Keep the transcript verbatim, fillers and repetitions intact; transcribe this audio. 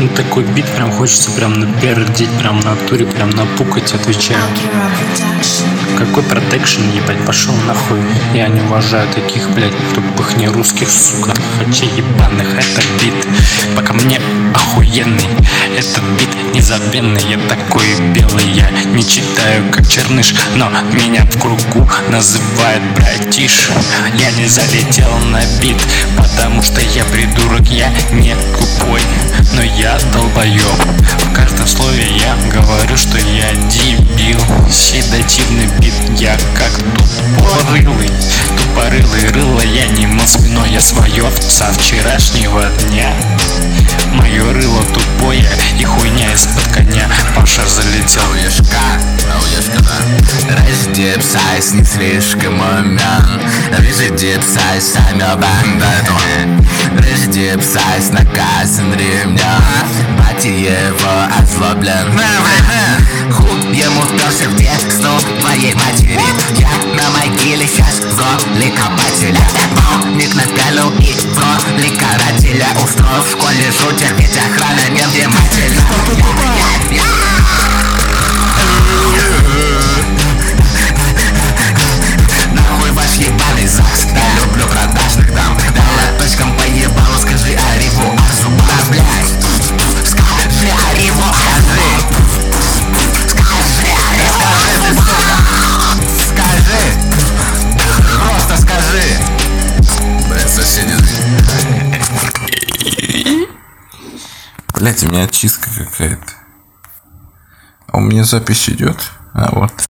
Ну, такой бит прям хочется прям напердеть, прям на туре, прям напукать, отвечаю. Какой протекшн, ебать, пошел нахуй. Я не уважаю таких, блядь, тупых не русских, сука, хотя ебаных. Это бит, пока мне охуенный. Этот бит незабвенный, я такой белый. Я не читаю, как Черныш, но меня в кругу называют братиш. Я не залетел на бит, потому что я придурок, я не тупой, но я долбоёб. В каждом слове я говорю, что я дебил. Седативный бит, я как тупорылый. Тупорылый рыло, я не мыл спиной, я свое со вчерашнего дня. Мое рыло тупое и хуйня из-под коня. Паша залетел. Раздепсайс, не слишком умен. Раздепсайс, самё бандиту. Раздепсайс, наказан ремнем. Батя его озлоблен. Хуй ему вперся в детство твоей матери. Я на могиле сейчас в роли копателя. Ник напялил и в роли карателя. Устроил в школе шутер, ведь охрана не внимательна. Нахуй ваш ебаный ЗАГС. Я люблю продажных дам. Дала точкам поебалу, скажи Ариву Арзуба, блядь. Скажи Ариву Арзуба. Скажи Ариву Арзуба. Скажи. Просто скажи. Блядь, соседи. Блядь, у меня очистка какая-то. А у меня запись идет. А вот.